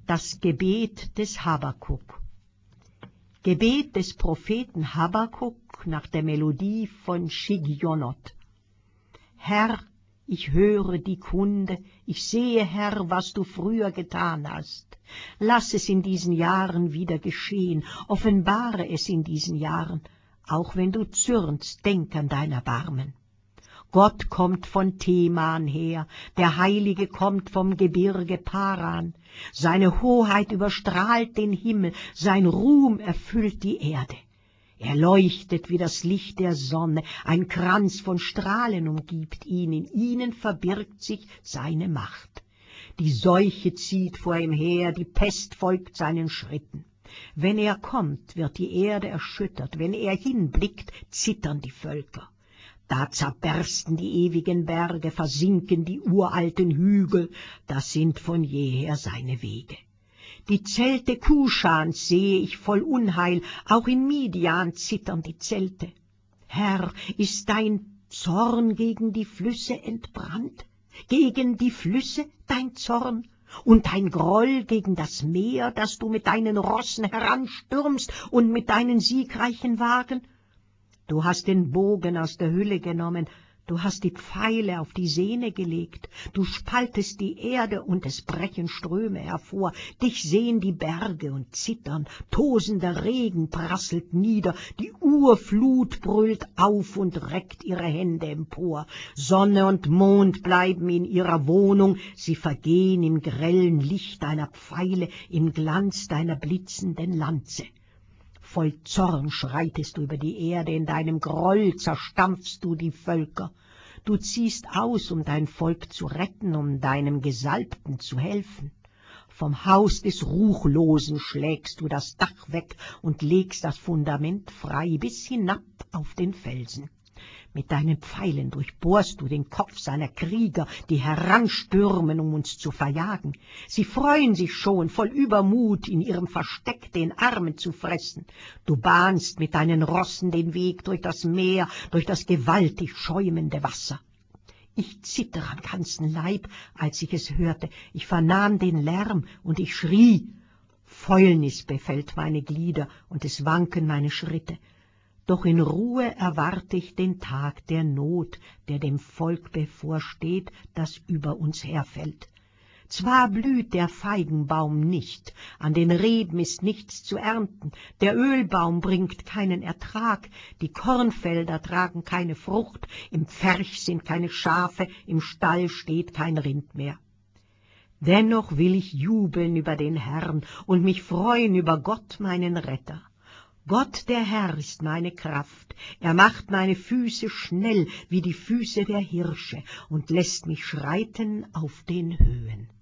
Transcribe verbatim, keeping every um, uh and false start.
Das Gebet des Habakuk. Gebet des Propheten Habakuk nach der Melodie von Shigionot. Herr, ich höre die Kunde, ich sehe, Herr, was du früher getan hast. Lass es in diesen Jahren wieder geschehen, offenbare es in diesen Jahren, auch wenn du zürnst, denk an dein Erbarmen. Gott kommt von Teman her, der Heilige kommt vom Gebirge Paran. Seine Hoheit überstrahlt den Himmel, sein Ruhm erfüllt die Erde. Er leuchtet wie das Licht der Sonne, ein Kranz von Strahlen umgibt ihn, in ihnen verbirgt sich seine Macht. Die Seuche zieht vor ihm her, die Pest folgt seinen Schritten. Wenn er kommt, wird die Erde erschüttert, wenn er hinblickt, zittern die Völker. Da zerbersten die ewigen Berge, versinken die uralten Hügel, das sind von jeher seine Wege. Die Zelte Kuschans sehe ich voll Unheil, auch in Midian zittern die Zelte. Herr, ist dein Zorn gegen die Flüsse entbrannt? Gegen die Flüsse dein Zorn? Und dein Groll gegen das Meer, das du mit deinen Rossen heranstürmst und mit deinen siegreichen Wagen? Du hast den Bogen aus der Hülle genommen, du hast die Pfeile auf die Sehne gelegt, du spaltest die Erde und es brechen Ströme hervor, dich sehen die Berge und zittern, tosender Regen prasselt nieder, die Urflut brüllt auf und reckt ihre Hände empor, Sonne und Mond bleiben in ihrer Wohnung, sie vergehen im grellen Licht deiner Pfeile, im Glanz deiner blitzenden Lanze. Voll Zorn schreitest du über die Erde, in deinem Groll zerstampfst du die Völker. Du ziehst aus, um dein Volk zu retten, um deinem Gesalbten zu helfen. Vom Haus des Ruchlosen schlägst du das Dach weg und legst das Fundament frei bis hinab auf den Felsen. Mit deinen Pfeilen durchbohrst du den Kopf seiner Krieger, die heranstürmen, um uns zu verjagen. Sie freuen sich schon, voll Übermut, in ihrem Versteck den Armen zu fressen. Du bahnst mit deinen Rossen den Weg durch das Meer, durch das gewaltig schäumende Wasser. Ich zittere am ganzen Leib, als ich es hörte. Ich vernahm den Lärm und ich schrie. Fäulnis befällt meine Glieder und es wanken meine Schritte. Doch in Ruhe erwarte ich den Tag der Not, der dem Volk bevorsteht, das über uns herfällt. Zwar blüht der Feigenbaum nicht, an den Reben ist nichts zu ernten, der Ölbaum bringt keinen Ertrag, die Kornfelder tragen keine Frucht, im Pferch sind keine Schafe, im Stall steht kein Rind mehr. Dennoch will ich jubeln über den Herrn und mich freuen über Gott, meinen Retter. Gott, der Herr, ist meine Kraft, er macht meine Füße schnell wie die Füße der Hirsche und lässt mich schreiten auf den Höhen.